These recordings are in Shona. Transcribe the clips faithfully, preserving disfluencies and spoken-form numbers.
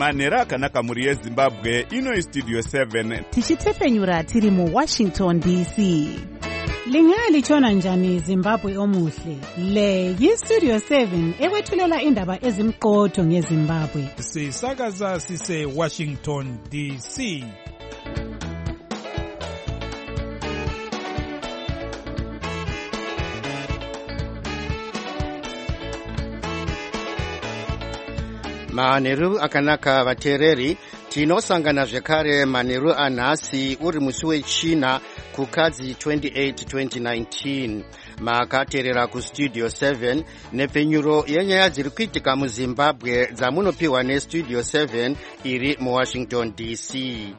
manhero akanaka mhuri yezimbabwe. Ino istudio seven tichitefenyura tiri muwashington D C. Lingalitshona njani Zimbabwe omuhle? Le yistudio seven ekwethulela indaba ezimqotho ngeZimbabwe. Sisakaza sise Washington D C. Manheru akanaka vateereri, tinosangana zvekare manheru anhasi uri musi wechina kukadzi twenty-eight twenty nineteen. Makateerera kustudio seven nepfenyuro yenyaya dziri kuitika muZimbabwe dzamunopiwa nestudio seven iri muWashington D C.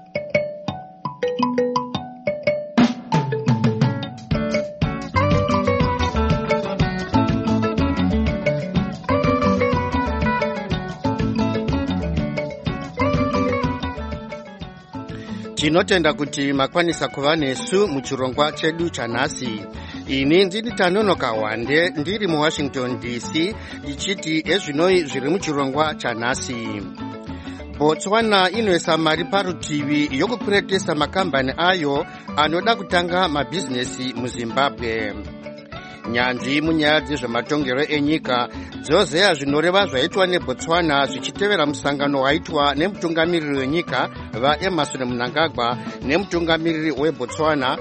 Tinotenda kuti makwanisa kuva nesu muchirongwa chedu chanhasi. Ini ndiri Tanonoka Wande ndiri muWashington D C ichiti ezvinoi zviri muchirongwa chanhasi. Botswana inoisa mari parutivi yokupuretesa makambani ayo anoda kutanga mabhizinesi muZimbabwe. Nyanzvi munyaya dzezvematongero enyika dzozeya zvinoreva zvaitwa neBotswana zvichitevera musangano waitwa nemutungamiriri wenyika vaEmmerson Mnangagwa nemutungamiriri weBotswana.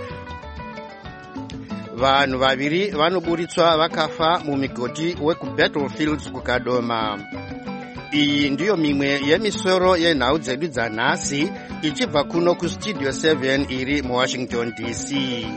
Vanhu vaviri vanoburitswa vakafa mumigodi wekuBattlefields kukadoma. Iyi ndiyo mimwe yemisoro yenhau dzedu dzanhasi ichibva kuno kustudio seven iri muWashington D C.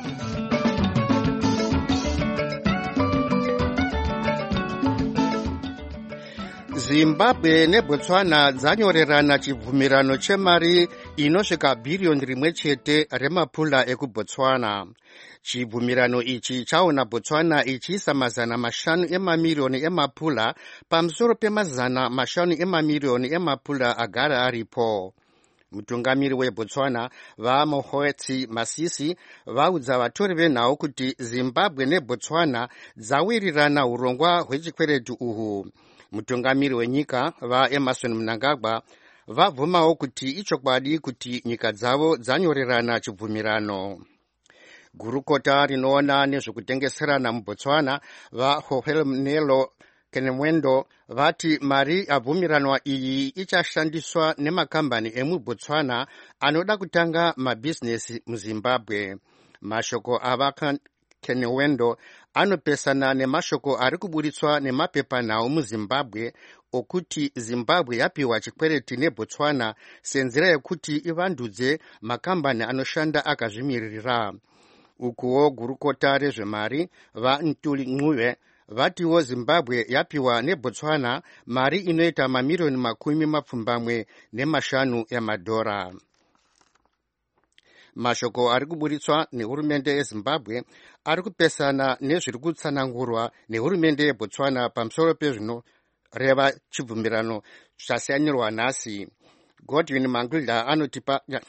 Zimbabwe neBotswana dzanyorerana chibvumirano chemari inosvika bhiriyoni rimwe chete remapula ekuBotswana. Chibvumirano ichi chaona Botswana ichiisa mazana mashanu emamirioni emapula pamusoro pemazana mashanu emamirioni emapula agara aripo. Mutungamiri weBotswana vaMokgweetsi Masisi vaudza vatori venhau kuti Zimbabwe neBotswana dzawirirana urongwa hwechikweretu uhu. Mutungamiri wenyika vaEmmerson Mnangagwa vabvumawo kuti ichokwadi kuti nyika dzavo dzanyorerana chibvumirano. Gurukota rinoona nezvekutengeserana muBotswana vaHohelmnelo Kenemwendo vati mari yabvumiranwa iyi ichashandiswa nemakambani emuBotswana anoda kutanga mabhizinesi muZimbabwe. Mashoko ava Kenewendo anopesana nemashoko ari kuburitswa nemapepanhau muZimbabwe okuti Zimbabwe yapiwa chikwereti neBotswana senzira yekuti ivandudze makambani anoshanda akazvimirira. Ukuwo gurukota rezvemari vaNtuli Ncube vatiwo Zimbabwe yapiwa neBotswana mari inoita mamirioni makumi mapfumbamwe nemashanu emadhora. Mashoko ari kuburitswa nehurumende yeZimbabwe ari kupesana nezviri kutsanangurwa nehurumende yeBotswana pamusoro pezvinoreva chibvumirano zvasiyanirwa nhasi. Godwin Mangudla anotipa ya.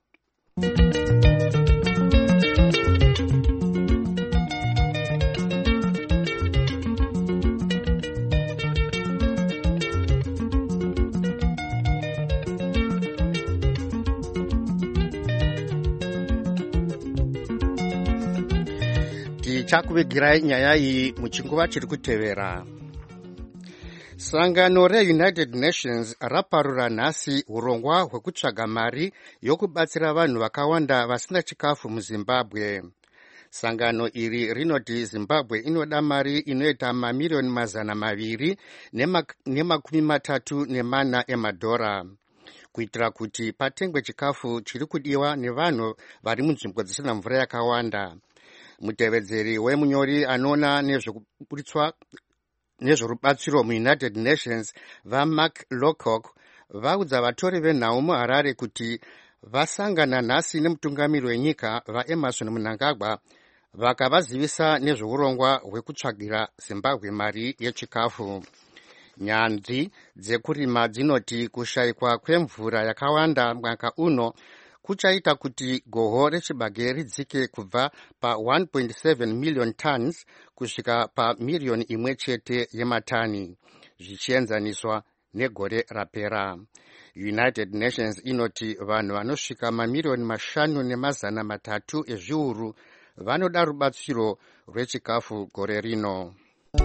Chakuvigirai nyaya iyi muchinguva chiri kutevera. Sangano reUnited Nations raparura nhasi urongwa hwekutsvaga mari yokubatsira vanhu vakawanda vasina chikafu muZimbabwe. Sangano iri rinoti Zimbabwe inoda mari inoita mamirioni mazana maviri nemakumi matatu nemana emadhora kuitira kuti patengwe chikafu chiri kudiwa nevanhu vari munzvimbo dzisina mvura yakawanda. Mutevedzeri wemunyori anoona nezvekuburitswa nezverubatsiro muUnited Nations vaMark Lowcock vaudza vatori venhau muHarare kuti vasangana nhasi nemutungamiri wenyika vaEmmerson Mnangagwa vakavazivisa nezveurongwa hwekutsvagira Zimbabwe mari yechikafu. Nyanzvi dzekurima dzinoti kushayikwa kwemvura yakawanda mwaka uno kuchaita kuti goho rechibage ridzike kubva pa one point seven million tons kusvika pa milioni imwe chete yematani, zvichienzaniswa negore rapera. United Nations inoti vanhu vanosvika mamiliyoni mashanu nemazana matatu ezviuru vanoda rubatsiro rwechikafu gore rino.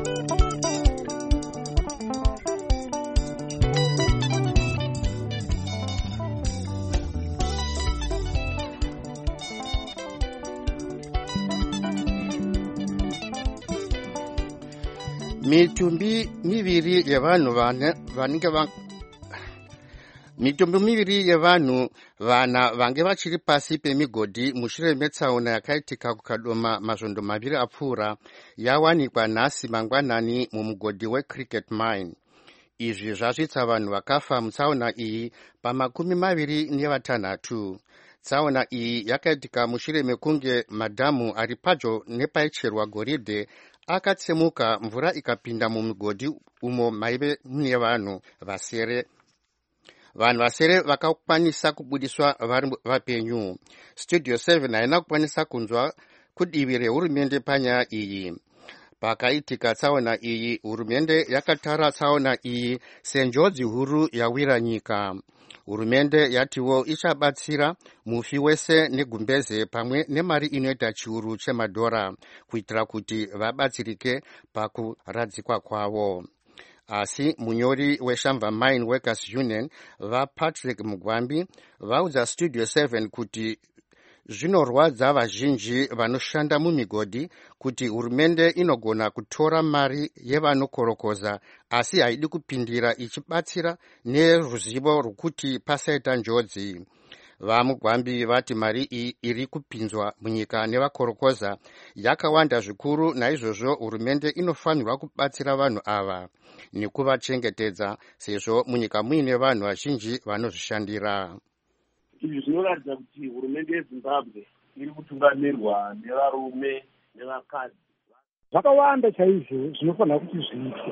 Mitumbi miviri yevanhu vanenge va mitumbi miviri yevanhu vana vange vachiri pasi pemigodhi mushure metsaona yakaitika kukadoma mazvondo maviri apfuura yawanikwa nhasi mangwanani mumugodhi weCricket Mine. Izvi zvasvitsa vanhu vakafa mutsaona iyi pamakumi maviri nevatanhatu. Tsaona iyi yakaitika mushure mekunge madhamu ari padyo nepaicherwa goridhe akatsemuka, mvura ikapinda mumugodhi umo maive mune vanhu vasere. Vanhu vasere vakakwanisa kubudiswa vari vapenyu. Studio seven haina kukwanisa kunzwa kudivi rehurumende panyaya iyi. Pakaitika tsaona iyi, hurumende yakatara tsaona iyi senjodzi huru yawira nyika. Hurumende yatiwo ichabatsira mufi wese negumbeze pamwe nemari inoita chiuru chemadhora kuitira kuti vabatsirike pakuradzikwa kwavo. Asi munyori weShamva Mine Workers Union vaPatrick Mugwambi vaudza Studio seven kuti zvinorwadza vazhinji vanoshanda mumigodhi kuti hurumende inogona kutora mari yevanokorokoza asi haidi kupindira ichibatsira neruzivo rwekuti pasaita njodzi. VaMugwambi vati mari iyi iri kupinzwa munyika nevakorokoza yakawanda zvikuru, naizvozvo hurumende inofanirwa kubatsira vanhu ava nekuvachengetedza sezvo munyika muine vanhu vazhinji vanozvishandira. Izvi zvinoratidza kuti hurumende yeZimbabwe iri kutungamirwa nevarume nevakadzi. Zvakawanda chaizvo zvinofanira kuti zviitwe,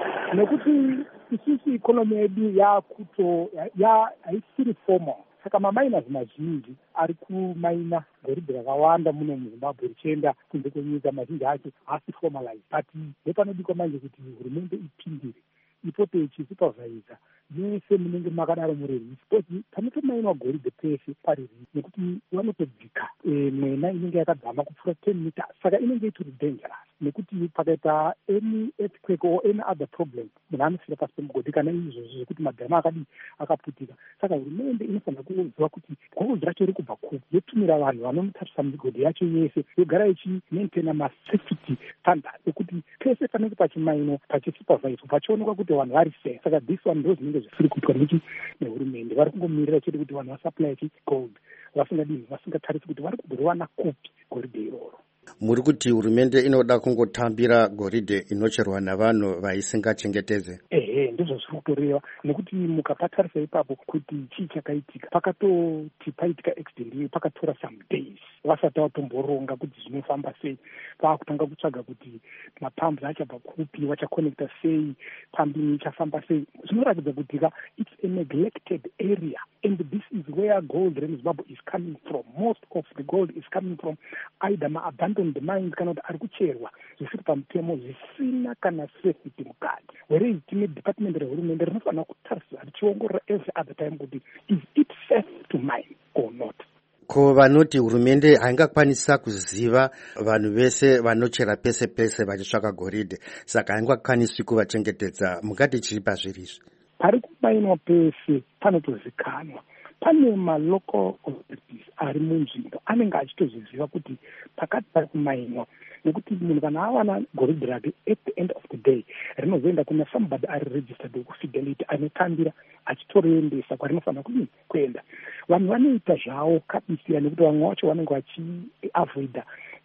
nekuti isusu ikonomi yedu yakuto haisiri formal. Saka mamainers mazhinji ari kumaina goridhe rakawanda muno muZimbabwe richienda kunze kwenyika, mazhinji acho haasi formalized. But nepanodikwa manje kuti hurumende ipindire, ipote ichisupervisa yese munenge makadaro murerisi, kuti panotomainwa goridhe pese paririsi, nekuti vanotodzika mwena inenge yakadzama kupfuura ten meters. Saka inenge itori dangerous, nekuti pakaita any earthquake or any other problem munhu anosvika pasi pemugodhi kana izvozvo zvekuti madhamu akadi akaputika. Saka hurumende inofanira kuziva kuti gold racho riri kubva kupi, yotumira vanhu vanotarisa migodhi yacho yese, yogara ichimaintaina masafety standards ekuti pese panenge pachimainwa pachisuperviswa pachionekwa kuti vanhu vari safe. Saka this one ndo zvinenge zvisiri kuitwa nechi nehurumende. Vari kungomirira chete kuti vanhu vasupply chi gold, vasingadini, vasingatarisi kuti vari kuburiwana kupi goridhe iroro. Muri kuti hurumende inoda kungotambira goridhe inocherwa navanhu vaisingachengetedze? Ehe, ndizvo zviri kutoreva, nekuti mukapatarisa ipapo kuti chii chakaitika, pakatoti paitika accident iyo pakatora some days vasati vatomboronga kuti zvinofamba sei. Vakutanga kutsvaga kuti mapamps achabva kupi, vachakonekta sei, pumping ichafamba sei. Zvinoratidza kuti it's a neglected area, and this is where gold in Zimbabwe is coming from. Most of the gold is coming from either ma-abandoned mines kana kuti ari kucherwa zvisiri pamutemo zvisina kana safety mukati. Whereas tine department rehurumende rinofanira kutarisa richiongorora every other time kuti is it safe to mine or not. Ko vanoti hurumende haingakwanisa kuziva vanhu vese vanochera pese pese vachitsvaka goridhe, saka haingakwanisi kuvachengetedza, mungati chiri pazvirizvi? Pari kumainwa pese panotozikanwa. Pane ma-local authorities ari munzvimbo anenge achitozviziva kuti pakati pari kumainwa, nekuti munhu kana awana goridhe rake at the end of the day rinozoenda kuna somebody ari registered wekufidelity anotambira achitoreendesa kwarinofanira kudini kuenda. Vanhu vanoita zvavo kabisira, nekuti vamwe vacho vanenge vachiavoida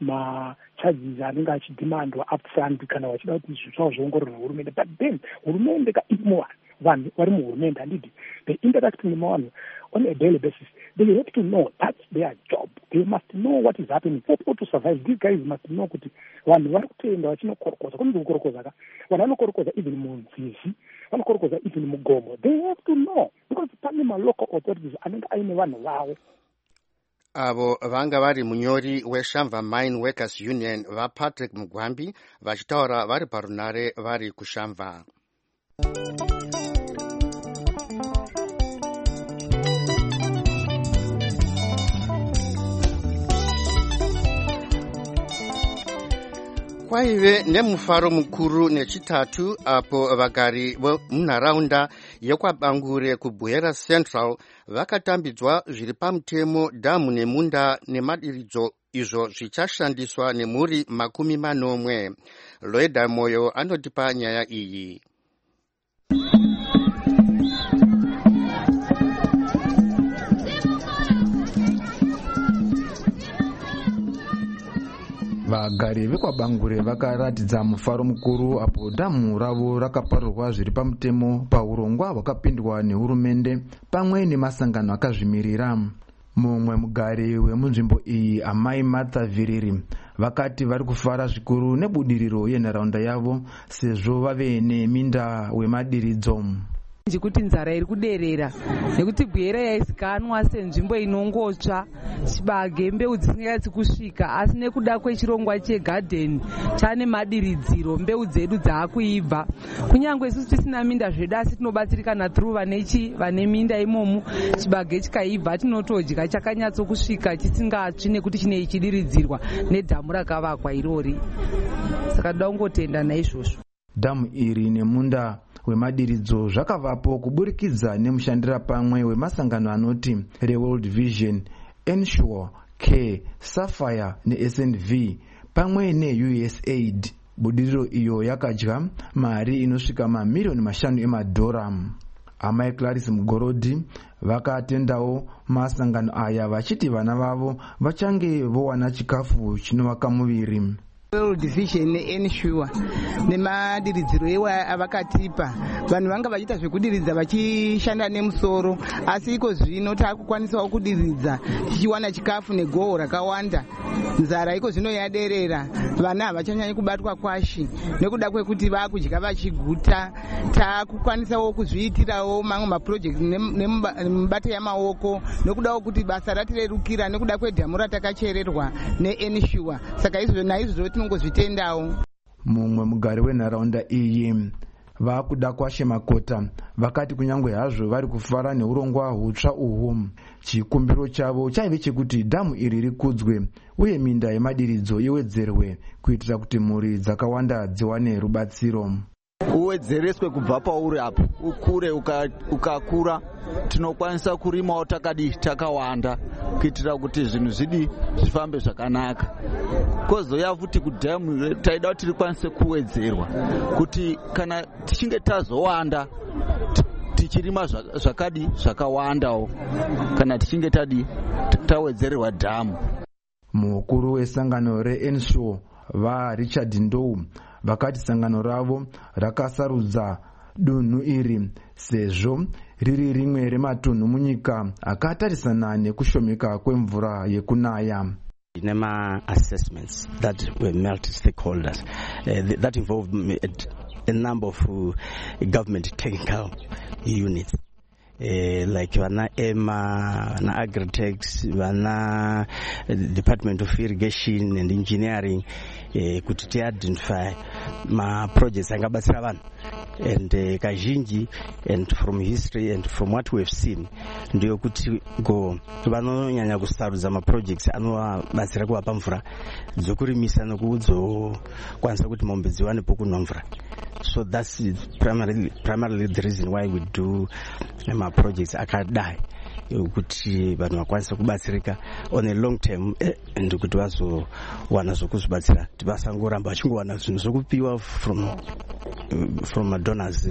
macharges anenge achidhimandwa upfront kana vachida kuti zvinhu zvavo zviongororwe hurumende. But then hurumende kaimo vanhu vari muhurumende handiti, they interact nemavanhu on a daily basis. They have to know that's their job. They must know what is happening. For people to survive, these guys must know kuti vanhu vari kutoenda vachinokorokoza. Kune kukorokoza ka vanhu vanokorokoza even munzizi, vanokorokoza even mugomo. They have to know because pane ma-local authorities anenge aine vanhu vavo. Avo vanga vari munyori weShamva Mine Workers Union vaPatrick Mugwambi vachitaura vari parunare vari kuShamva. Kwaive nemufaro mukuru nechitatu apo vagari munharaunda yekwabangure kubwera Central vakatambidzwa zviri pamutemo dhamu nemunda nemadiridzo izvo zvichashandiswa nemhuri makumi manomwe. Loeda Moyo anotipa nyaya iyi. Vagari vekwabangure vakaratidza mufaro mukuru apo dhamu ravo rakaparirwa zviri pamutemo paurongwa hwakapindwa nehurumende pamwe nemasangano akazvimirira. Mumwe mugari wemunzvimbo iyi, Amai Martha Viriri, vakati vari kufara zvikuru nebudiriro yenharaunda yavo sezvo vave neminda wemadiridzo. Kuti nzara iri kuderera nekuti Bwera yaizikanwa senzvimbo inongotsva chibage mbeu dzisinganyatsi kusvika, asi nekuda kwechirongwa chegadheni chane madiridziro mbeu dzedu dzaakuibva. Kunyange isusu tisina minda zvedu asi tinobatsirikana through vanechi vane minda imomu, chibage chikaibva tinotodya chakanyatso kusvika chisingatsvi nekuti chine chidiridzirwa nedhamu rakavakwa irori. Saka toda kungotenda naizvozvo. Dhamu iri nemunda wemadiridzo zvakavapo kuburikidza nemushandira pamwe wemasangano anoti reWorld Vision, Ensure, Care, Sapphire neS N V pamwe neU S A I D. Budiriro iyo yakadya mari inosvika mamiliyoni mashanu emadhora. Amai Clarice Mugorodhi vakatendawo masangano aya vachiti vana vavo vachange vowana chikafu chinovaka muviri. World Vision neEnsure nemadiridziro ewa avakatipa, vanhu vanga vachiita zvekudiridza vachishanda nemusoro, asi iko zvino taakukwanisawo kudiridza tichiwana chikafu negoho rakawanda. Nzara iko zvino yaderera, vana havachanyanyi kubatwa kwashi nekuda kwekuti vaakudya vachiguta. Taakukwanisawo kuzviitirawo mamwe mapurojekti nemibate yamaoko nekudawo kuti basa ratirerukira nekuda kwedhamu ratakachererwa neEnsure. Saka izvozvo naizvozvo tinongozvitendawo. Mumwe mugari wenharaunda iyi, vakuda kwashe Makota, vakati kunyange hazvo vari kufara neurongwa hutsva uhwu, chikumbiro chavo chaive chekuti dhamu iri rikudzwe uye minda yemadiridzo iwedzerwe kuitira kuti mhuri dzakawanda dziwane rubatsiro. Uwedzereswe kubva pauri apo ukure ukakura, tinokwanisa kurimawo takadi takawanda kuitira kuti zvinhu zvidi zvifambe zvakanaka. Kozoya futi kudhamu taida kuti rikwanise kuwedzerwa kuti kana tichinge tazowanda tichirima zvakadi zvakawandawo kana tichinge tadi tawedzererwa dhamu. Mukuru wesangano reEnsure vaRichard Ndou vakati sangano ravo rakasarudza dunhu iri sezvo riri rimwe rematunhu munyika akatarisana nekushomeka kwemvura yekunaya. Nema assessments that were multi-stakeholders uh, that involved a, a number of uh, government technical units. Uh, like vana EMA, vana Agritex, vana Department of Irrigation and Engineering, uh, kuti ti identify ma projects angabatsira vanhu. And uh, kazhinji, and from history and from what we have seen, ndiyo kuti go vanonyanya kusarudza ma projects anovabatsira kuvapa mvura dzokurimisa nekuzokwanisa kuti mombe dziwane pokunwa mvura. So that's primarily primarily the reason why we do my projects akadai, kuti vanhu vakwanisa kubatsirika on a long term and kuti vazowana zvokuzvibatsira, kuti vasangoramba vachingowana zvinhu zvokupiwa from from donors.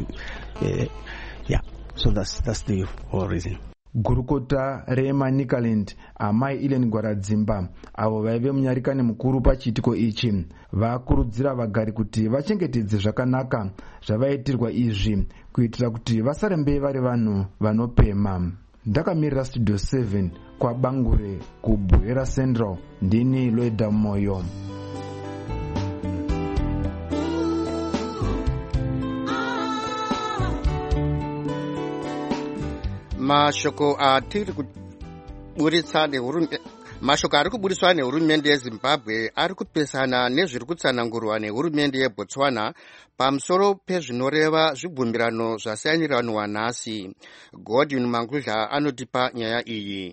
Uh, yeah, so that's that's the whole reason. Gurukota reManicaland, Amai Ellen Gwaradzimba, avo vaive munyarikani mukuru pachiitiko ichi, vakurudzira vagari kuti vachengetedze zvakanaka zvavaitirwa izvi kuitira kuti vasarembe vari vanhu vanopema. Ndakamirira Studio seven kwaBangure kuBwera Central, ndini Loeda Moyo. Mashoko atiri kuburitsa nehurumende mashoko ari kuburiswa nehurumende yeZimbabwe ari kupesana nezviri kutsanangurwa nehurumende yeBotswana pamusoro pezvinoreva zvibvumirano zvasainiranwa nhasi. Godwin Mangudla anotipa nyaya iyi.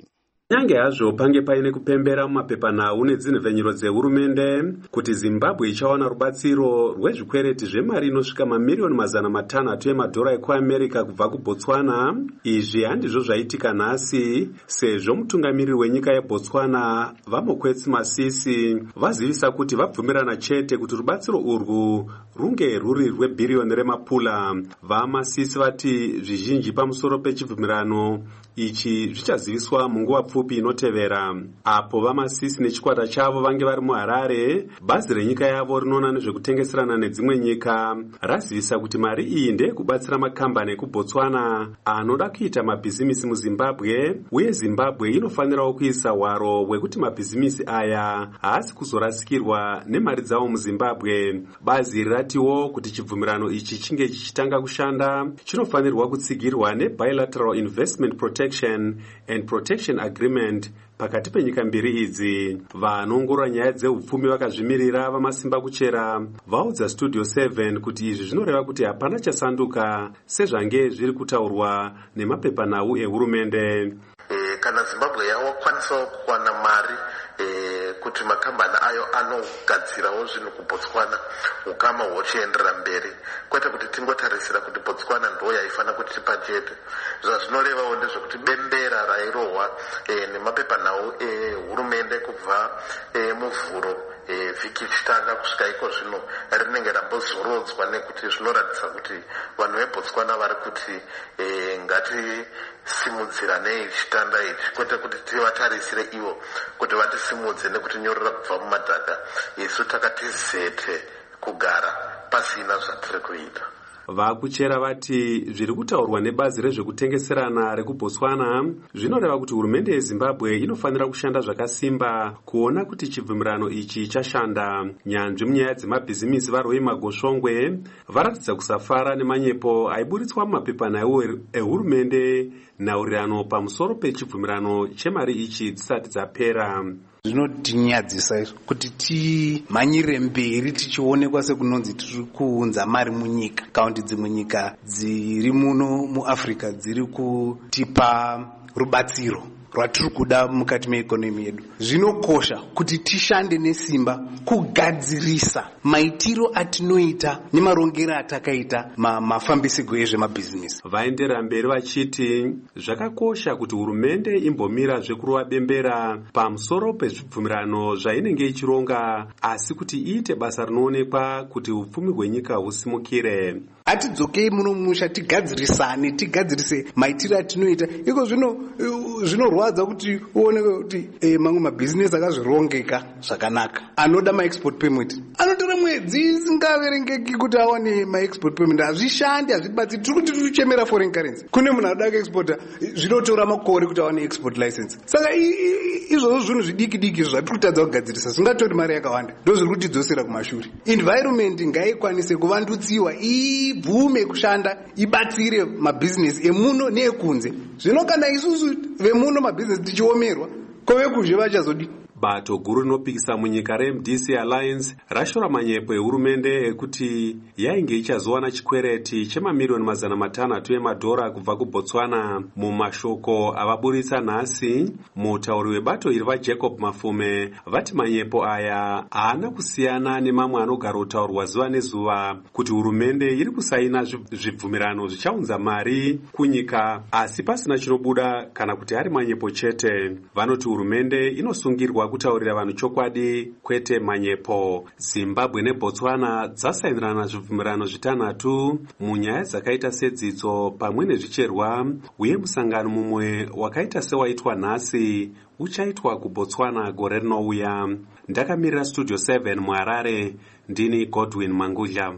nyange hazvo pange paine kupembera mumapepanhau nedzinhevhenyuro dzehurumende kuti Zimbabwe ichawana rubatsiro rwezvikwereti zvemari inosvika mamiriyoni mazana matanhatu emadhora ekuamerica kubva kuBotswana. Izvi handizvo zvaitika nhasi, sezvo mutungamiriri wenyika yeBotswana Vamokwetsi Masisi vazivisa kuti vabvumirana chete kuti rubatsiro urwu runge rwuri rwebhiriyoni remapula. VaMasisi vati zvizhinji pamusoro pechibvumirano ichi zvichaziviswa munguva pfupi inotevera. Apo VaMasisi nechikwata chavo vange vari muHarare, bhazi renyika yavo rinoona nezvekutengeserana nedzimwe nyika razivisa kuti mari iyi ndeyekubatsira makambani ekuBotswana anoda kuita mabhizimisi muZimbabwe, uye Zimbabwe inofanirawo kuisa hwaro hwekuti mabhizimisi aya haasi kuzorasikirwa nemari dzavo muZimbabwe. Bazi riratiwo kuti chibvumirano ichi chinge chichitanga kushanda chinofanirwa kutsigirwa neBilateral Investment Protection and Protection Agreement pakati penyika mbiri idzi. Vanongorora nyaya dzeupfumi vakazvimirira vamasimba kuchera vaudza Studio seven kuti izvi zvinoreva kuti hapana chasanduka sezvange zviri kutaurwa nemapepanhau ehurumende. E, kana Zimbabwe yawakwanisa kuwana mari e, kuti makambani ayo anogadzirawo zvinhu kuBotswana ukama huchienderera mberi, kwete kuti tingotarisira kuti Botswana ndo yaifana kuti tipa chete. Zvazvinorevawo ndezvekuti bembera rairohwa e, nemapepanhau ehurumende kubva e, muvhuro e, vhiki ichitanga kusvika iko zvino rinenge rambozorodzwa, nekuti zvinoratidza kuti vanhu veBotswana vari kuti e, ngatisimudziranei chitanda ichi, kwete kuti tivatarisire ivo kuti vatisimudze nekuti nyorora kubva mumadhaka. Isu takati zete kugara pasina zvatiri kuita. Vakuchera vati zviri kutaurwa nebazi rezvekutengeserana rekuBotswana zvinoreva kuti hurumende yeZimbabwe inofanira kushanda zvakasimba kuona kuti chibvumirano ichi chashanda. Nyanzvi munyaya dzemabhizimisi vaRoy Magoshongwe varatidza kusafara nemanyepo aiburitswa mumapepanhau ehurumende nhaurirano pamusoro pechibvumirano chemari ichi dzisati dzapera. Zvinotinyadzisa kuti timhanyire mberi tichionekwa sekunonzi tiri kuunza mari munyika, kaundi dzimwe nyika dziri muno muAfrica dziri kutipa rubatsiro rwatiri kuda mukati meikonomi yedu. Zvinokosha kuti tishande nesimba kugadzirisa maitiro atinoita nemarongero atakaita mafambisirwo ezvemabhizinesi. Vaenderera mberi vachiti zvakakosha kuti hurumende imbomira zvekurova bembera pamusoro pezvibvumirano zvainenge ichironga, asi kuti iite basa rinoonekwa kuti upfumi hwenyika husimukire. Atidzokei muno musha tigadzirisane, tigadzirise maitiro atinoita. Iko zvino zvinorwadza kuti uone kuti e, mamwe mabhizinesi akazvirongeka zvakanaka anoda maexport permit anotora mwedzi isingaverengeki kuti awane maexport permit. Hazvishandi, hazvibatsiri. Tiri kuti tirichemera foreign currency. Kune munhu anoda kuexporta zvinotora makore kuti awane export license. Saka izvozvo zvinhu zvidiki diki zvatiri kutadza kugadzirisa zvingatori mari yakawanda, ndo zviri kutidzosera kumashure. Environment ngaikwanise kuvandutsiwa, ibvume kushanda, ibatsire mabhizinesi emuno neekunze. Zvino kana isusu vemuno mabhizinesi tichiomerwa, kovekuzve vachazodi. Bato guru rinopikisa munyika reM D C Alliance rashora manyepo ehurumende ekuti yainge ichazowana chikwereti chemamiriyoni mazana matanhatu emadhora kubva kuBotswana. Mumashoko avaburitsa nhasi, mutauri webato iri vaJacob Mafume vati manyepo aya haana kusiyana nemamwe anogara kutaurwa zuva nezuva kuti hurumende iri kusaina zvibvumirano zvichaunza mari kunyika, asi pasina chinobuda kana kuti ari manyepo chete. Vanoti hurumende inosungirwa kutaurira vanhu chokwadi kwete manyepo. Zimbabwe neBotswana dzasainirana zvibvumirano zvitanhatu munyaya dzakaita sedzidzo pamwe nezvicherwa, uye musangano mumwe wakaita sewaitwa nhasi uchaitwa kuBotswana gore rinouya. Ndakamirira Studio seven muHarare, ndini Godwin Mangudla.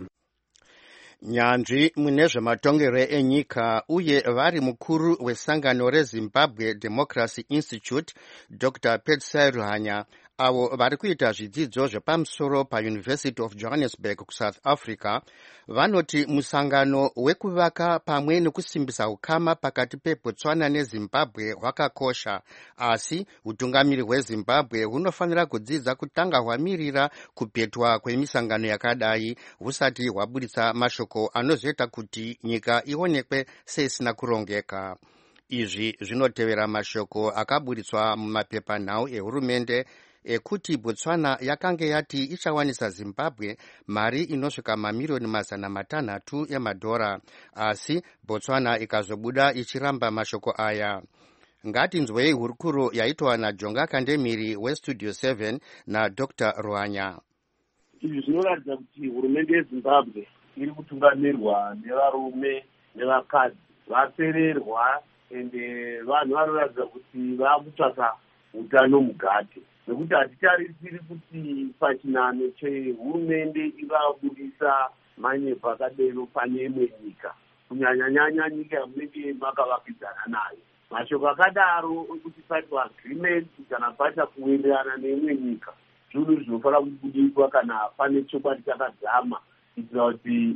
Nyanzvi mune zvematongero enyika uye vari mukuru wesangano reZimbabwe Democracy Institute Doctor Petsai Ruhanya, avo vari kuita zvidzidzo zvepamusoro paUniversity of Johannesburg kuSouth Africa, vanoti musangano wekuvaka pamwe nekusimbisa ukama pakati peBotswana neZimbabwe hwakakosha, asi utungamiri hweZimbabwe hunofanira kudzidza kutanga hwamirira kupetwa kwemisangano yakadai husati hwaburitsa mashoko anozoita kuti nyika ionekwe seisina kurongeka. Izvi zvinotevera mashoko akaburitswa mumapepanhau ehurumende ekuti Botswana yakange yati ichawanisa Zimbabwe mari inosvika mamiliyoni mazana matanhatu emadhora, asi Botswana ikazobuda ichiramba mashoko aya. Ngatinzwei hurukuro yaitwa naJonga Kandemiri weStudio seven naDr Ruanya. Izvi zvinoratidza kuti hurumende yeZimbabwe iri kutungamirwa nevarume nevakadzi vapererwa, ende vanhu vanoratidza kuti vakutsvaka utano mugate, nekuti hatitarisiri kuti pachinano chehurumende ingabudisa manyepo akadero pane imwe nyika, kunyanyanyanya nyika yamunenge makavakidzana nayo. Mashoko akadaro ekuti paitwa agreement kana paita kuwirirana neimwe nyika, zvinhu zvinofanira kubudiswa kana pane chokwadi chakadzama, kuitira kuti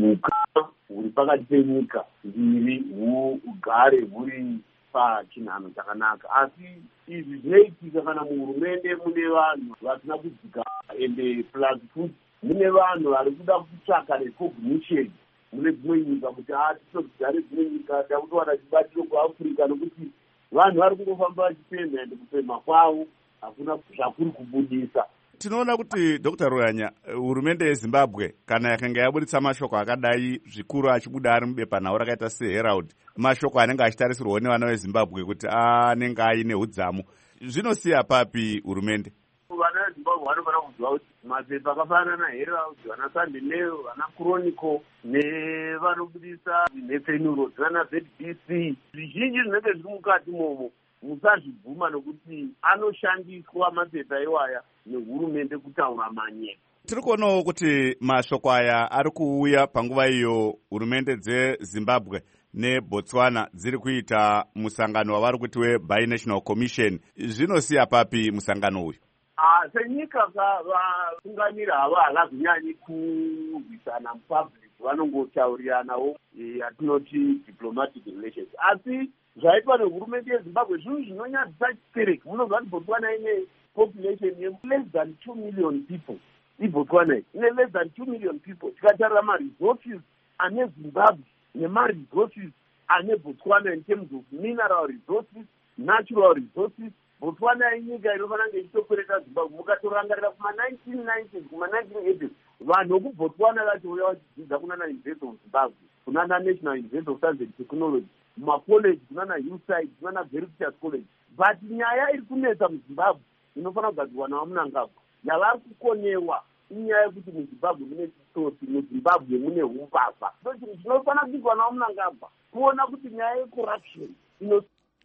ukama huri pakati penyika mbiri hugare huri pachinhano chakanaka. Asi izvi zvinoitika kana muhurumende mune vanhu vasina kudzika, ende plus futi mune vanhu vari kuda kutsvaka recognition mune dzimwe nyika kuti atitodzare dzimwe nyika takutowana chibatiro kuAfrica, nokuti vanhu vari kungofamba vachipemha, ende kupemha kwavo hakuna zvakuri kubudisa. Tinoona kuti Dr Ruanya, hurumende yeZimbabwe kana yakanga yabuditsa mashoko akadai, zvikuru achibuda ari mubepanhau rakaita seHerald, mashoko anenge achitarisirwa nevana veZimbabwe kuti anenge aine udzamu, zvinosiya papi hurumende? Vana veZimbabwe vanofanira kuziva kuti mapepa akafanana naHerald, vana Sunday Mail, vana Chronicle nevanobudisa nhepfenyuro dzana Z B C, zvizhinji zvinenge zviri mukati momo musazvibvuma, nokuti anoshandiswa mapepa iwaya nehurumende kutaura manyepo. Tiri kuonawo kuti mashoko aya ari kuuya panguva iyo hurumende dzeZimbabwe neBotswana dziri kuita musangano wavari kuti weBinational Commission. Zvinosiya papi musangano uyu? Ah, senyika vatungamiri hava havazonyanyi kurwisana mupublic, vanongotauriranawo yatinoti diplomatic relations. Asi zvaitwa nehurumende yeZimbabwe zvinhu zvinonyadzisa chikereke. Munobva kuti Botswana ine population ye less than two million people. IBotswana ine less than two million people. Tikatarira ma-resources ane Zimbabwe nema-resources ane Botswana in terms of mineral resources, natural resources, Botswana inyika inofanira kunge ichitokwereta Zimbabwe. Mukatorangarira kuma nineteen nineties kuma nineteen eighties, vanhu vekuBotswana vachouya vachidzidza kunana University of Zimbabwe, kunana National University of Science and Technology, mumacollege kunana Hillside, kunana Veritas College. But nyaya iri kunetsa muZimbabwe inofanira kugadzirwa naVamunangagwa, yavari kukonewa inyaya yekuti muZimbabwe mune chisosi, muZimbabwe mune umbavha. So chinhu chinofanira kuitwa naVamunangagwa kuona kuti nyaya yecorruption ino.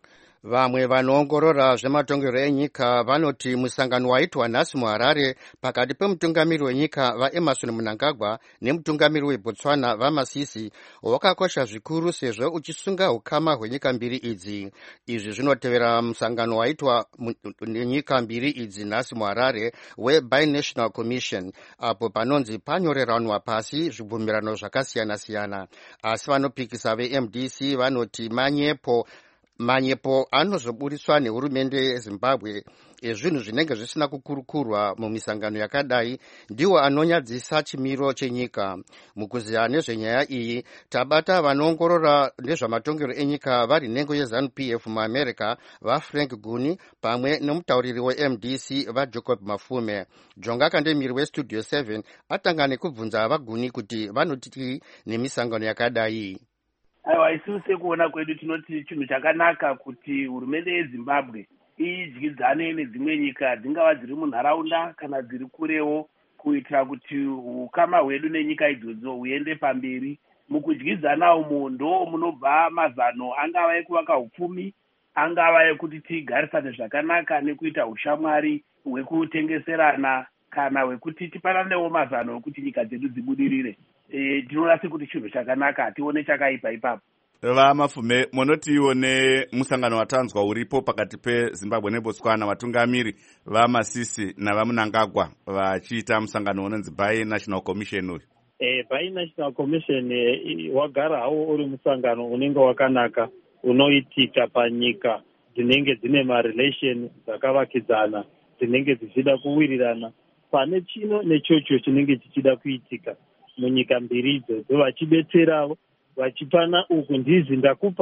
Vamwe vanoongorora zvematongerwo enyika vanoti musangano waitwa nhasi muHarare pakati pemutungamiri wenyika vaEmmerson Mnangagwa nemutungamiri weBotswana vaMasisi wakakosha zvikuru sezvo uchisunga ukama hwenyika mbiri idzi. Izvi zvinotevera musangano waitwa nenyika mbiri idzi nhasi muHarare weBinational Commission, apo panonzi panyoreranwa pasi zvibvumirano zvakasiyana-siyana. Asi vanopikisa veM D C vanoti manyepo manyepo anozoburiswa nehurumende yeZimbabwe ezvinhu zvinenge zvisina kukurukurwa mumisangano yakadai ndiwo anonyadzisa chimiro chenyika. Mukuziya nezvenyaya iyi tabata vanoongorora nezvamatongerwo enyika vari nhengo yeZANU P F muAmerica vaFrank Guni pamwe nemutauriri weM D C vaJacob Mafume. Jonga Kandemiri weStudio seven atanga nekubvunza vaGuni kuti vanoti nemisangano yakadai. Aiwa, isusu sekuona kwedu tinoti chinhu chakanaka kuti hurumende yeZimbabwe idyidzane nedzimwe nyika dzingava dziri munharaunda kana dziri kurewo, kuitira kuti ukama hwedu nenyika idzodzo huende pamberi. Mukudyidzana umu ndo munobva mazano angava ekuvaka upfumi, angava ekuti tigarisane zvakanaka nekuita ushamwari hwekutengeserana, kana hwekuti tipananewo mazano ekuti nyika dzedu dzibudirire. Tinoona sekuti chinhu chakanaka, tione chakaipa ipapo. VaMafume, munoti ione musangano watanzwa uripo pakati peZimbabwe neBotswana, vatungamiri vaMasisi navaMnangagwa vachiita musangano unonzi Binational Commission uyu? Eh, Binational Commission eh, wagara hawo uri musangano unenge wakanaka unoitika panyika dzinenge dzine marelation dzakavakidzana, dzinenge dzichida kuwirirana pane chino nechocho chinenge chichida kuitika munyika mbiri idzodzo, vachibetseravo vachipana uku ndizi ndakupa,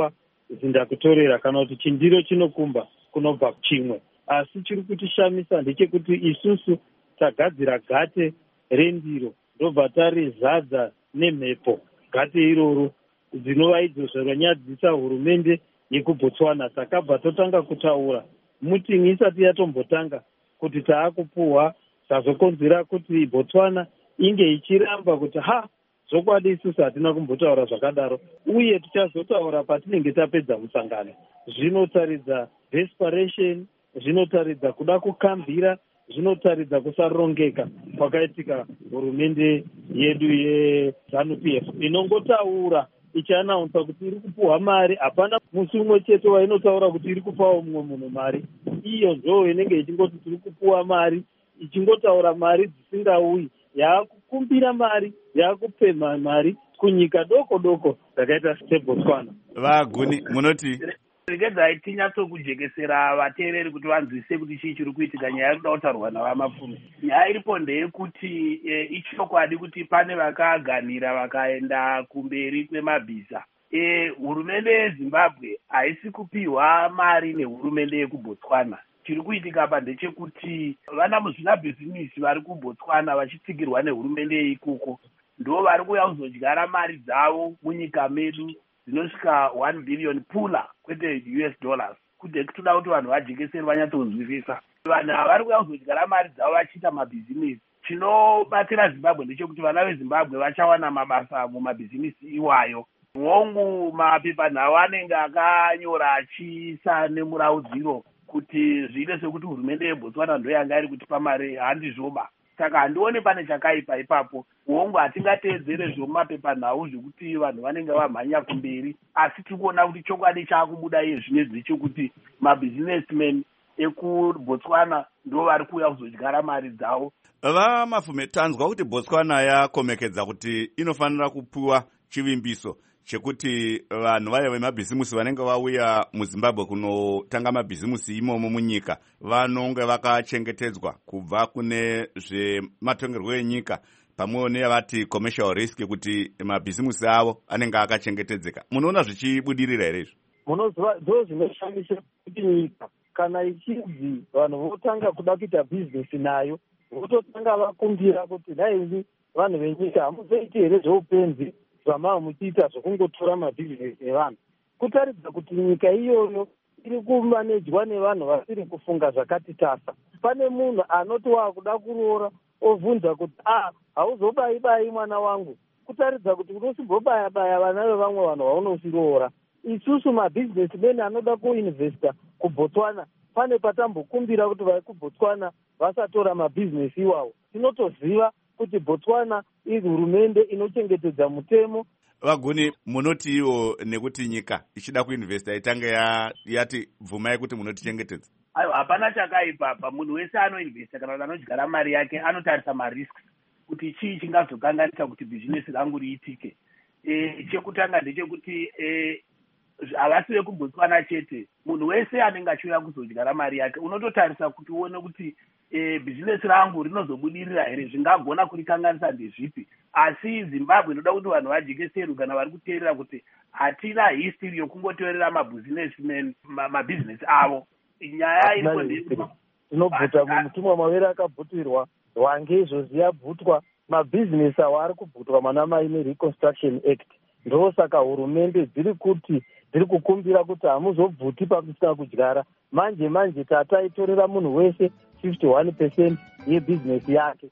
zindakutorera kana kuti chindiro chinokumba kunobva chimwe. Asi chiri kutishamisa ndechekuti isusu tagadzira gate rendiro ndobva tarizadza nemhepo. Gate iroro dzinova idzo zvaranyadzisa hurumende yekuBotswana. Takabva totanga kutaura mutin'i isati yatombotanga kuti taakupuhwa zvazokonzera kuti Botswana inge ichiramba kuti ha zokwadi isusu hatina kumbotaura zvakadaro, uye tichazotaura patinenge tapedza musangano. Zvinotaridza desperation, zvinotaridza kuda kukambira, zvinotaridza kusarongeka kwakaitika hurumende yedu yeZANU-P F inongotaura ichianaunsa kuti iri kupuhwa mari. Hapana musi umwe chete wainotaura kuti iri kupawo mumwe munhu mari. Iyo ndo inenge ichingoti tiri kupuhwa mari, ichingotaura mari dzisingauyi, yaakukumbira mari, yaakupemha mari kunyika doko doko dzakaita seBotswana. Vaguni munoti regedzai tinyatsokujekesera vateereri kuti vanzwise kuti chii chiri kuitika. Nyaya iri kuda kutaurwa navamapfumi. Nyaya iripo ndeyekuti e, ichokwadi kuti pane vakaganhira vakaenda kumberi kwemabhiza. E, hurumende yeZimbabwe haisi kupiwa mari nehurumende yekuBotswana. Chiri kuitika apa ndechekuti vana muzvinabhizinisi vari kuBotswana vachitsigirwa nehurumende yeikoko ndo vari kuuya kuzodyara mari dzavo munyika medu dzinosvika one billion pula kwete U S dollars. Kuti toda kuti vanhu vajekeseri vanyatsonzwisisa. Vanhu ava vari kuuya kuzodyara mari dzavo vachiita mabhizinisi. Chinobatira Zimbabwe ndechekuti vana veZimbabwe vachawana mabasa mumabhizinisi iwayo. Mwongu mapepanhau anenge akanyora achiisa nemuraudziro kuti zviite sekuti hurumende yeBotswana ndo yanga iri kutipa mari, handizvoba. Saka handioni pane chakaipa ipapo. Hongu hatingateedzere zvomumapepanhau zvekuti vanhu vanenge vamhanya kumberi, asi tiri kuona kuti chokwadi chaakubuda iye zvinezvi ndechekuti mabusinessmen ekuBotswana ndo vari kuuya kuzodyara mari dzavo. Vamafume, tanzwa kuti Botswana yakomekedza kuti inofanira kupiwa chivimbiso chekuti vanhu vayo vemabhizimusi vanenge vauya muZimbabwe kunotanga mabhizimusi imomo munyika vanonge vakachengetedzwa kubva kune zvematongerwo enyika pamwewo neyavati commercial risk, kuti mabhizimusi avo anenge akachengetedzeka. Munoona zvichibudirira here izvi? Munoziva ndo zvinoshamisa kuti nyika kana ichinzi vanhu votanga kuda kuita bhizinesi nayo vototanga vakumbira kuti dai vanhu venyika hamuzoiti here zveupenzi zvamava muchiita zvokungotora mabhizinesi evanhu. Kutaridza kuti nyika iyoyo iri kumanejwa nevanhu vasiri kufunga zvakati tasa. Pane munhu anoti waakuda kuroora ovhunza kuti ah hauzobayi-bayi mwana wangu, kutaridza kuti unosimbobaya-baya vana vevamwe vanhu vaunosiroora. Isusu mabhizinesi meni anoda kuinvesta kuBotswana, pane patambokumbira kuti vari kuBotswana vasatora mabhizinesi iwawo. Tinotoziva kuti Botswana iri hurumende inochengetedza mutemo. Vaguni, munoti iwo nekuti nyika ichida kuinvesta itange ya, yati bvumai kuti munotichengetedza? Aiwa, hapana chakaipa apa. Munhu wese anoinvesta kana kuti anodyara mari yake anotarisa marisks kuti chii chingazokanganisa kuti bhizinesi rangu riitike. E, chekutanga ndechekuti e, havasi vekuBotswana chete, munhu wese anenge achiuya kuzodyara mari yake unototarisa kuti uone kuti e, bhizinesi rangu rinozobudirira here, zvingagona kurikanganisa ndezvipi. Asi Zimbabwe inoda kuti vanhu vajekeseru kana vari kuteerera kuti hatina history yokungoteerera mabhizinesmen mabhizinesi avo. Nyaya iripo tinobvuta mumutumwa mavere akabvutirwa wange izvozvi yabvutwa mabhizinesi avo ari kubvutwa mana mai neReconstruction Act. Ndo saka hurumende dziri kuti dziri kukumbira kuti hamuzobvuti pakusina kudyara. Manje manje tataitorera munhu wese fifty-one percent yebhizinesi yake.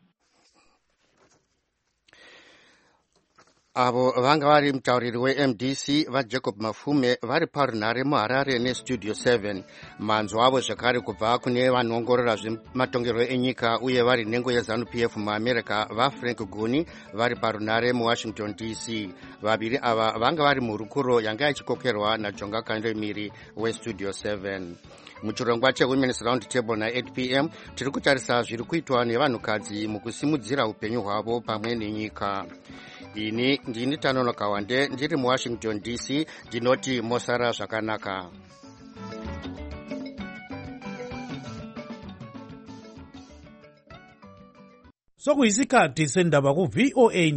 Avo vanga vari mutauriri weM D C vaJacob Mafume vari parunhare muHarare neStudio seven. Manzwa avo zvakare kubva kune vanoongorora zvematongerwo enyika uye vari nhengo yeZANU-P F muAmerica vaFrank Guni vari parunhare muWashington D C. Vaviri ava vanga vari murukuro yanga ichikokerwa naJonga Kandemiri weStudio seven. Muchirongwa cheWomen's Round Table na-eight p m tiri kutarisa zviri kuitwa nevanhukadzi mukusimudzira upenyu hwavo pamwe nenyika. Ini ndini Tanono Kawande ndiri muWashington D C, ndinoti mosara zvakanaka. Sokuyisikhathi sendaba ku V O A